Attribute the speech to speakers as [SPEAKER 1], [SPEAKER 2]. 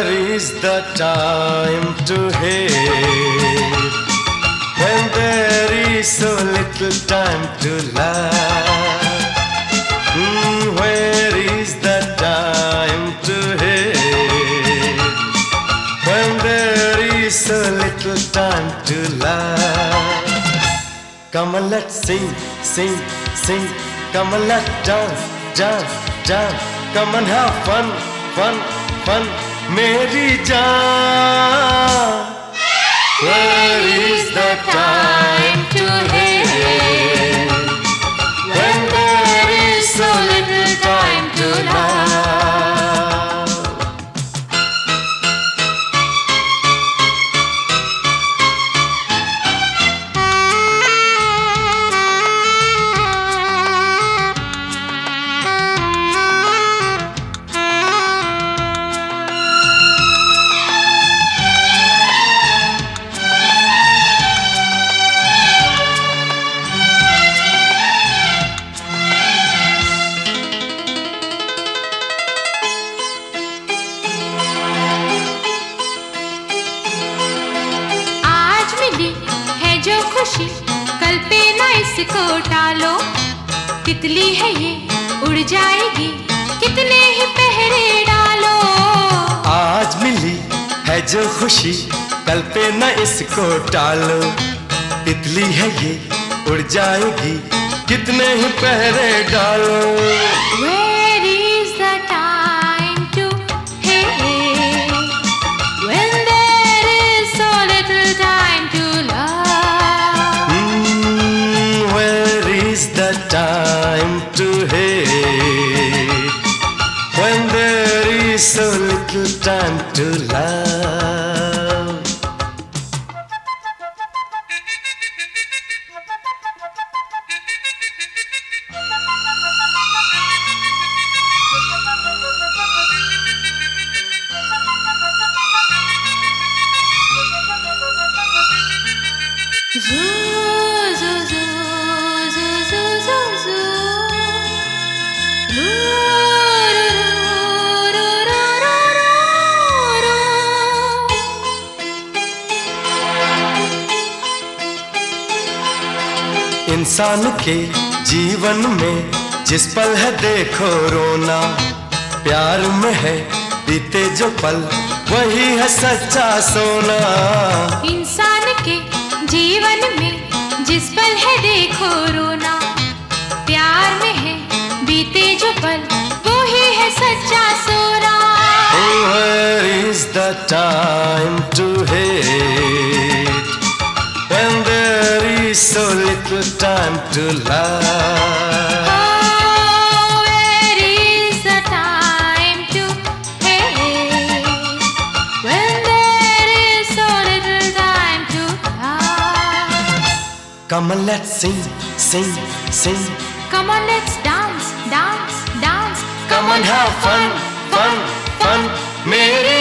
[SPEAKER 1] Where is the time to hate when there is so little time to laugh? Where is the time to hate when there is so little time to laugh? Come on, let's sing, sing, sing. Come on, let's dance, dance, dance. Come on, have fun, fun, fun. Meri jaan. Where is the time to hate when there is so little time to love?
[SPEAKER 2] जो खुशी कल पे ना इसको टालो, तितली है ये उड़ जाएगी कितने ही पहरे डालो।
[SPEAKER 1] आज मिली है जो खुशी कल पे न इसको टालो, तितली है ये उड़ जाएगी कितने ही पहरे डालो।
[SPEAKER 2] Where is the time to hate when there is so little time to love?
[SPEAKER 1] The time to hate when there is so little time to love.
[SPEAKER 2] Zoo, zoo, zoo.
[SPEAKER 1] इंसान के जीवन में जिस पल है देखो रोना, प्यार में है बीते जो पल वही है सच्चा सोना।
[SPEAKER 2] इंसान के जीवन में जिस पल है देखो रोना, प्यार में है बीते जो पल वही है सच्चा सोना।
[SPEAKER 1] Where is the time to hate when there is so little time to love?
[SPEAKER 2] Oh, where is the time to hate when there is so little time to love?
[SPEAKER 1] Come on, let's sing, sing, sing.
[SPEAKER 2] Come on, let's dance, dance, dance.
[SPEAKER 1] Come on, have fun, fun, fun. Mere